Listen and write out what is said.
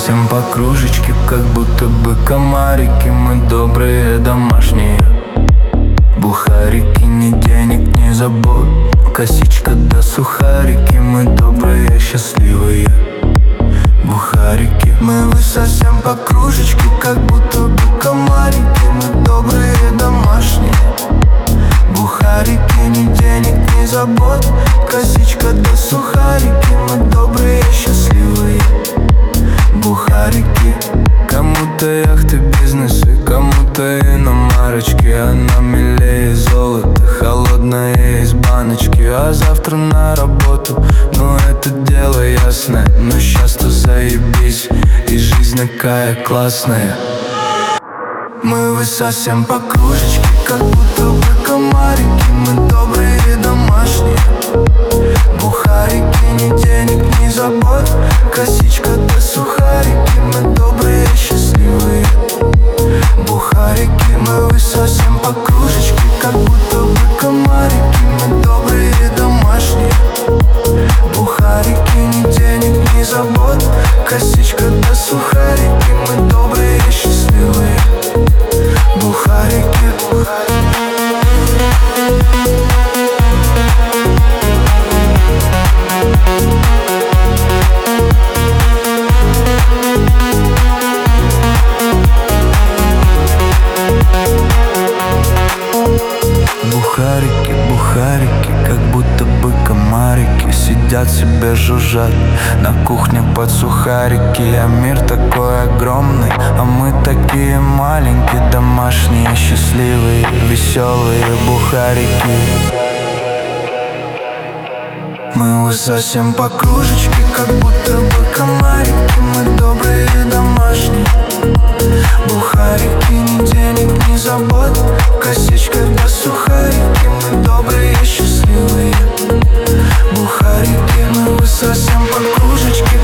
высосем по кружечке, как будто бы комарики. Мы добрые, домашние бухарики, ни денег, ни забот, косичка да сухарики. Мы добрые, счастливые бухарики. Мы высосем по кружечке, как будто бы комарики. Мы добрые, домашние бухарики, ни денег, ни забот, косичка да сухарики. Мы добрые, счастливые бухарики. Кому-то яхты, бизнесы, кому-то иномарочки. Она милее золота, холодная из баночки. А завтра на работу, ну это дело ясное. Но щас-то заебись, и жизнь такая классная. Мы высосем по кружечке, как будто бы комарики. Мы добрые, домашние бухарики, ни денег, ни забот, косичка да сухарики. Мы добрые, счастливые бухарики. Мы высосем по кружечке, как будто бы комарики. Мы добрые, домашние бухарики, ни денег, ни забот, косичка да сухарики. Мы добрые, счастливые бухарики. Бухарики, бухарики, как будто бы комарики. Сидят себе, жужжат на кухне под сухарики. А мир такой огромный, а мы такие маленькие, домашние, счастливые, веселые бухарики. Мы высосем по кружечке, как будто бы комарики. Мы добрые, домашние бухарики, ни денег, ни забот, косичка да сухарики. Мы добрые, счастливые бухарики. Мы высосем по кружечке,